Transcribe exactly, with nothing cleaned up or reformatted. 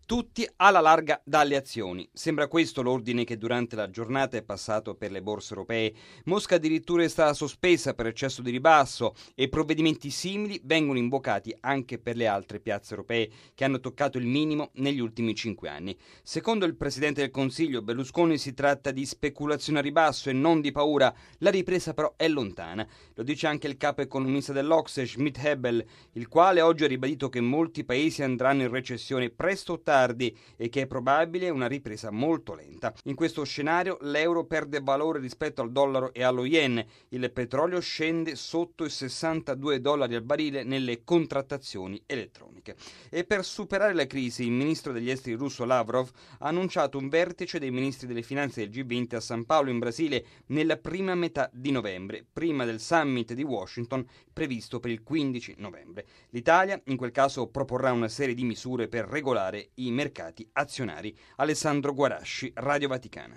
Tutti alla larga dalle azioni. Sembra questo l'ordine che durante la giornata è passato per le borse europee. Mosca addirittura è stata sospesa per eccesso di ribasso e provvedimenti simili vengono invocati anche per le altre piazze europee che hanno toccato il minimo negli ultimi cinque anni. Secondo il Presidente del Consiglio Berlusconi si tratta di speculazione a ribasso e non di paura. La ripresa però è lontana. Lo dice anche il capo economista dell'Ocse, Schmidt-Hebel, il quale oggi ha ribadito che molti paesi andranno in recessione presto o tardi e che è probabile una ripresa molto lenta. In questo scenario l'euro perde valore rispetto al dollaro e allo yen, il petrolio scende sotto i sessantadue dollari al barile nelle contrattazioni elettroniche. E per superare la crisi il ministro degli esteri russo Lavrov ha annunciato un vertice dei ministri delle finanze del G venti a San Paolo in Brasile nella prima metà di novembre, prima del summit di Washington previsto per il quindici novembre. L'Italia in quel caso proporrà una serie di misure per regolare i mercati azionari. Alessandro Guarasci, Radio Vaticana.